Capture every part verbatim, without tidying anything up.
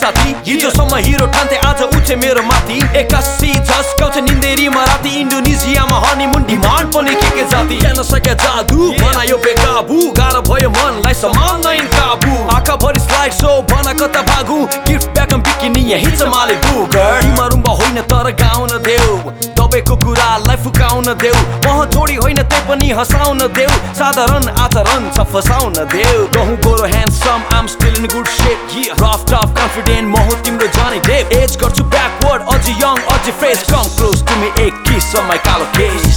साथी हिजोसम्म हिरो ठान्थे आज उठे मेरो माथि एक्कासी झस्काउँछ निन्देरीमा राति इन्डोनेसियामा हनीमुन डिमान्ड पनि के के जाति हेर्न सके जादु बनायो बेकाबु गाह्रो भयो मनलाई सम्हाल्न काबु आँखा भरि स्लाइड सो बना कता भागु गिफ्ट ब्याकम बिकिनी यही छ मालिबु टिमा रुम्बा होइन तर गाउन देऊ दबेको कुरालाई फुकाउन देऊ मह जोडी होइन तै पनि हँसाउन देऊ साधारण आचरण छ फसाउन देऊ गहुँ गोरो handsome I'm still in good shape rough tough confident म हो तिम्रो जनी डेप एज गर्छु ब्याकवर्ड अझ यङ अझ fresh come close to me एक किस अन माई कालो केस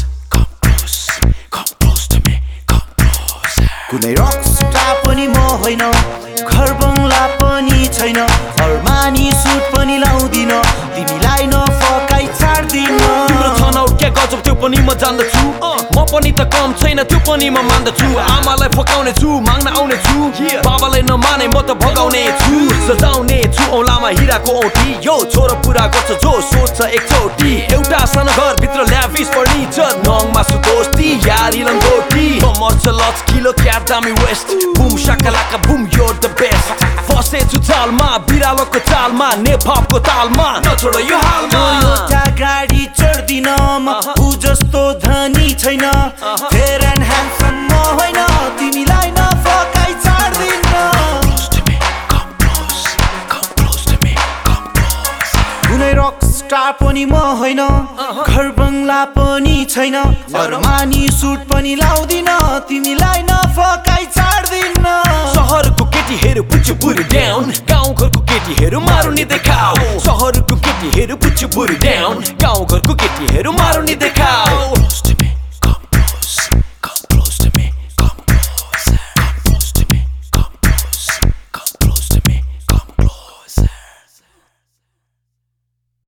कुनै रक्सस्टार पनि म होइन घर बङ्गला पनि छैन अरमानी सुट पनि लाउँदिन तिमीलाई नफकाई छाड्दिन तिम्रो छनौट क्या गजब त्यो पनि म जान्दछु म पनि त कम छैन त्यो पनि म मान्दछु आमालाई फकाउने छु माग्न आउने छु बाबालाई नमाने म त भगाउने छु सजाउने छु औलामा हिराको औँठी यो छोरो पुरा गर्छ जो सोच्छ एकचोटि एउटा सानो घर भित्र ल्याभिस फर्निचर नङमा सुदोस्ती यारी लङ्गोटी कमर छ लचकिलो क्या दामी waist boom shakalaka boom you're the best फसेछु चालमा बिरालोको चालमा नेपथपको तालमा नछोडो यो हालमा टोयोटा गाडी चढ्दिन म उ जस्तो धनी छैन फेयर एन्ड ह्यान्डसम म होइन तिमीलाई नफकाई छाड्दिन कुनै रकस्टार पनि म होइन घर बङ्गला पनि छैन अरमानी सुट पनि लाउँदिन तिमीलाई नफकाई छाड्दिन सहरको केटीहरू पुच्छु बुरी डाउन गाउँ घरको केटीहरू मारु नि देखाऊ सहरको केटीहरू पुच्छु बुरी डाउन गाउँ घरको केटीहरू मारु नि देखाऊ